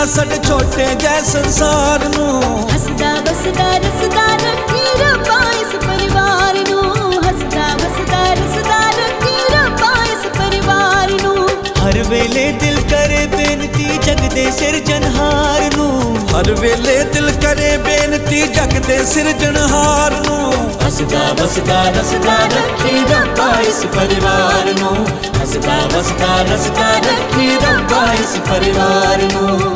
ਸਾਡੇ ਛੋਟੇ ਜੈ ਸੰਸਾਰ ਨੂੰ। ਹੱਸਦਾ ਵਸਦਾ ਰਸਦਾ ਰੱਖੀ ਰੱਬਾ ਇਸ ਪਰਿਵਾਰ ਨੂੰ। ਹੱਸਦਾ ਵਸਦਾ ਰਸਦਾ ਰੱਖੀ ਰੱਬਾ ਇਸ ਪਰਿਵਾਰ ਨੂੰ। ਹਰ ਵੇਲੇ ਦਿਲ ਕਰੇ ਬੇਨਤੀ ਜਗ ਦੇ ਸਿਰਜਣਹਾਰ ਨੂੰ। ਹਰ ਵੇਲੇ ਦਿਲ ਕਰੇ ਬੇਨਤੀ ਜਗ ਦੇ ਸਿਰਜਣਹਾਰ ਨੂੰ। ਹੱਸਦਾ ਵਸਦਾ ਰਸਦਾ ਰੱਖੀ ਰੱਬਾ ਇਸ ਪਰਿਵਾਰ ਨੂੰ। ਹੱਸਦਾ ਵਸਦਾ ਰਸਦਾ ਰੱਖੀ ਰੱਬਾ ਇਸ ਪਰਿਵਾਰ ਨੂੰ।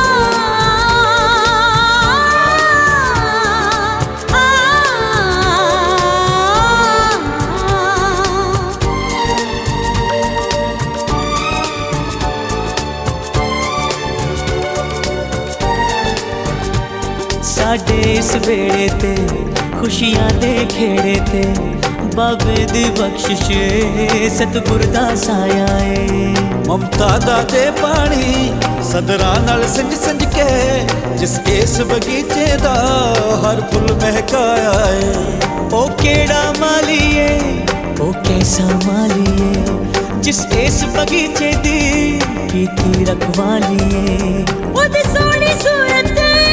ਸਾਡੇ ਇਸ ਵੇਲੇ ਤੇ ਖੁਸ਼ੀਆਂ ਦੇ ਖੇੜੇ ਤੇ ਬਾਬੇ ਦੀ ਬਖਸ਼ਿਸ਼ ਏ ਸਤਿਗੁਰ ਦਾ ਸਾਇਆ ਏ। ਮਮਤਾ ਦਾ ਦੇ ਪਾਣੀ ਸਦਰਾਂ ਨਾਲ ਸਿੰਜ ਸਿੰਜ ਕੇ ਜਿਸ ਇਸ ਬਗੀਚੇ ਦਾ ਹਰ ਫੁੱਲ ਮਹਿਕਾਇਆ ਏ। ਉਹ ਕਿਹੜਾ ਮਾਲੀ ਏ ਉਹ ਕੈਸਾ ਮਾਲੀ ਏ ਜਿਸ ਇਸ ਬਗੀਚੇ ਦੀ ਕੀਤੀ ਰਖਵਾਲੀ ਏ। ਉਹਦੀ ਸੋਹਣੀ ਸੂਰਤ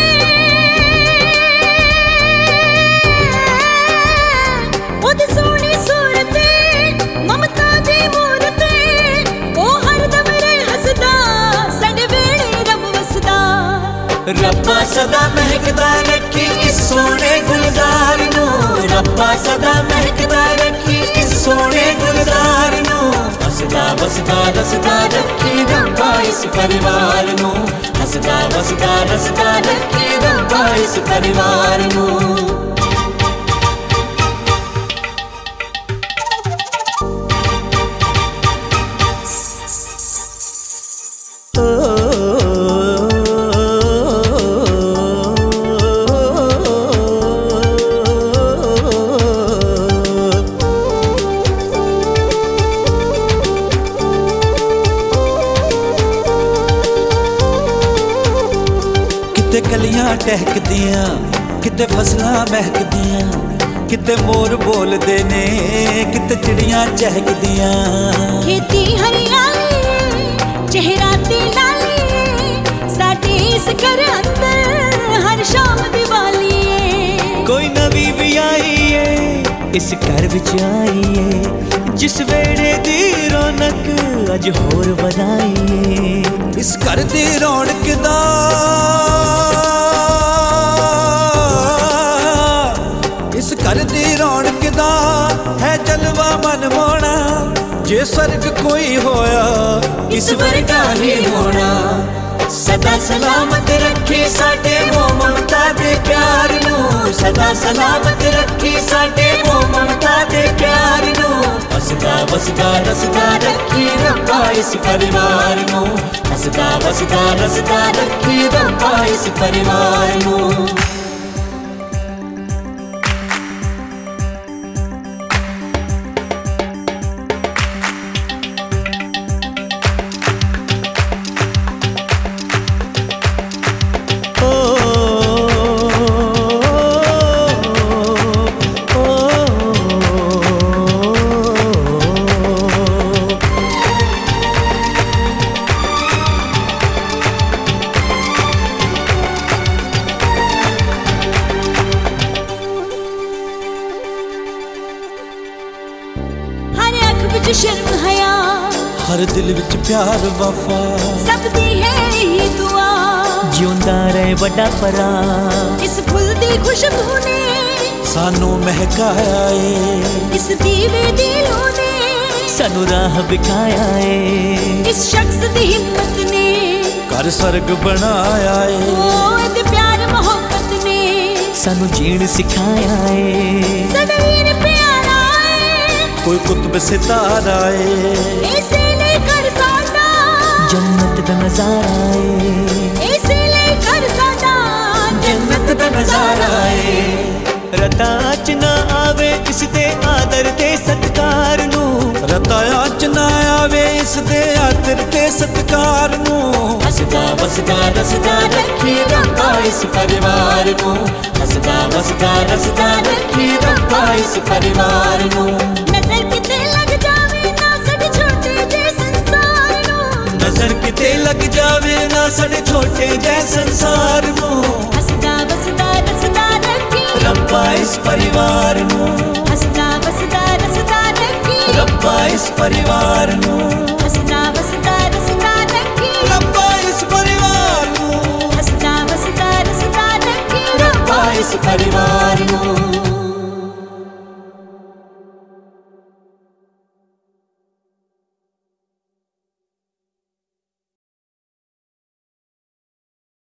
ਉਹਦੀ ਸੋਹਣੀ ਸੂਰਤ ਮਮਤਾ ਦੀ ਮੂਰਤ ਉਹ ਹਰਦਮ ਰਹੇ ਹੱਸਦਾ ਸਾਡੇ ਵੇਲੇ ਰੱਬ ਵਸਦਾ। ਰੱਬਾ ਸਦਾ ਮਹਿਕਦਾ ਰੱਖੀ ਇਸ ਸੋਹਣੇ ਗੁਲਜ਼ਾਰ ਨੂੰ। ਰੱਬਾ ਸਦਾ ਮਹਿਕਦਾ ਰੱਖੀ ਇਸ ਸੋਹਣੇ ਗੁਲਜ਼ਾਰ ਨੂੰ। ਹੱਸਦਾ ਵਸਦਾ ਰਸਦਾ ਰੱਖੀ ਰੱਬਾ ਇਸ ਪਰਿਵਾਰ ਨੂੰ। ਹੱਸਦਾ ਵਸਦਾ ਰਸਦਾ ਰੱਖੀ ਰੱਬਾ ਇਸ ਪਰਿਵਾਰ ਨੂੰ। ਕਿਤੇ ਕਲੀਆਂ ਟਹਿਕਦੀਆਂ ਕਿਤੇ ਫਸਲਾਂ ਮਹਿਕਦੀਆਂ ਕਿਤੇ ਮੋਰ ਬੋਲਦੇ ਨੇ ਕਿਤੇ ਚਿੜੀਆਂ ਚਹਿਕਦੀਆਂ। ਖੇਤੀ ਹਰਿਆਲੀ ਚਿਹਰਾ ਤੇ ਲਾਲੀ ਸਾਡੇ ਇਸ ਘਰ ਅੰਦਰ ਹਰ ਸ਼ਾਮ ਦੀਵਾਲੀ ਏ। ਕੋਈ ਨਵੀਂ ਵੀ ਆਈ ਏ ਇਸ ਘਰ ਵਿੱਚ ਆਈ ਏ ਜਿਸ ਵੇੜੇ ਦੀ ਰੌਣਕ ਅੱਜ ਹੋਰ ਵਧਾਈ ਏ। ਇਸ ਘਰ ਦੀ ਰੌਣਕ ਦਾ ਇਸ ਘਰ ਦੀ ਰੌਣਕ ਦਾ ਹੈ ਜਲਵਾ ਮਨਮੋਹਣਾ। ਜੇ ਸਰਗ ਕੋਈ ਹੋਇਆ ਇਸ ਵਰਗਾ ਨਹੀਂ ਹੋਣਾ। ਸਦਾ ਸਲਾਮਤ ਰੱਖੀ ਸਾਡੇ ਮੋਹ ਮਮਤਾ ਦੇ ਪਿਆਰ ਨੂੰ। ਸਦਾ ਸਲਾਮਤ ਰੱਖੀ ਸਾਡੇ ਮੋਹ ਮਮਤਾ ਦੇ ਪਿਆਰ ਨੂੰ। ਹੱਸਦਾ ਵਸਦਾ ਰਸਦਾ ਰੱਖੀ ਰੱਬਾ ਇਸ ਪਰਿਵਾਰ ਨੂੰ। ਹੱਸਦਾ ਵਸਦਾ ਰਸਦਾ ਰੱਖੀ ਰੱਬਾ ਇਸ ਪਰਿਵਾਰ ਨੂੰ। ਸ਼ਰਮ ਹਯਾ ਹਰ ਦਿਲ ਵਿੱਚ ਪਿਆਰ ਵਫਾ ਸਭ ਦੀ ਹੈ ਇਹ ਦੁਆ। ਜਿਉਂਦਾ ਰਹੇ ਵੱਡਾ ਭਰਾ ਇਸ ਫੁੱਲ ਦੀ ਖੁਸ਼ਬੂ ਨੇ ਸਾਨੂੰ ਮਹਿਕਾਇਆ ਏ। ਇਸ ਦੀਵੇ ਦੀ ਲੋ ਨੇ ਸਾਨੂੰ ਰਾਹ ਵਿਖਾਇਆ ਏ। ਇਸ ਸ਼ਖਸ ਦੀ ਹਿੰਮਤ ਨੇ ਘਰ ਸਰਗ ਬਣਾਇਆ ਏ। ਉਹ ਇਹਦੇ ਪਿਆਰ ਮੁਹੱਬਤ ਨੇ ਸਾਨੂੰ ਜੀਣ ਸਿਖਾਇਆ ਏ। ਸਦੀਨ ਪਿਆਰਾ ਏ ਕੋਈ ਕੁਤਬ ਸਿਤਾਰਾ ਏ। ਇਸੇ ਲਈ ਘਰ ਸਾਡਾ ਜੰਨਤ ਦਾ ਨਜ਼ਾਰਾ ਏ। ਇਸੇ ਲਈ ਘਰ ਸਾਡਾ ਜੰਨਤ ਦਾ ਨਜ਼ਾਰਾ ਏ। ਰਤਾਂ ਚ ਨਾ ਆਵੇ ਇਸ ਦੇ ਆਦਰ ਤੇ ਸਤਿਕਾਰ ਨੂੰ। ਰਤਾਂ ਚ ਨਾ ਆਵੇ ਇਸ ਦੇ ਆਦਰ ਤੇ ਸਤਿਕਾਰ ਨੂੰ। ਹੱਸਦਾ ਵਸਦਾ ਰਸਦਾ ਰੱਖੀ ਰੱਬਾ ਇਸ ਪਰਿਵਾਰ ਨੂੰ। ਹੱਸਦਾ ਵਸਦਾ ਰਸਦਾ ਰੱਖੀ ਰੱਬਾ ਇਸ ਪਰਿਵਾਰ ਨੂੰ। ਨਜ਼ਰ ਕਿਤੇ ਲੱਗ ਜਾਵੇ ਨਾ ਸਾਡੇ ਛੋਟੇ ਜਿਹੇ ਸੰਸਾਰ ਨੂੰ। ਨਜ਼ਰ ਕਿਤੇ ਲੱਗ ਜਾਵੇ ਨਾ ਸਾਡੇ ਛੋਟੇ ਜਿਹੇ ਸੰਸਾਰ ਨੂੰ। ਹੱਸਦਾ ਵਸਦਾ ਰਸਦਾ ਰੱਖੀ ਰੱਬਾ ਇਸ ਪਰਿਵਾਰ ਨੂੰ, ਹੱਸਦਾ ਵਸਦਾ ਰਸਦਾ ਰੱਖੀ ਰੱਬਾ ਇਸ ਪਰਿਵਾਰ ਨੂੰ, ਹੱਸਦਾ ਵਸਦਾ ਰਸਦਾ ਰੱਖੀ ਰੱਬਾ ਇਸ ਪਰਿਵਾਰ ਨੂੰ, ਹੱਸਦਾ ਵਸਦਾ ਰਸਦਾ ਰੱਖੀ ਰੱਬਾ ਇਸ ਪਰਿਵਾਰ ਨੂੰ।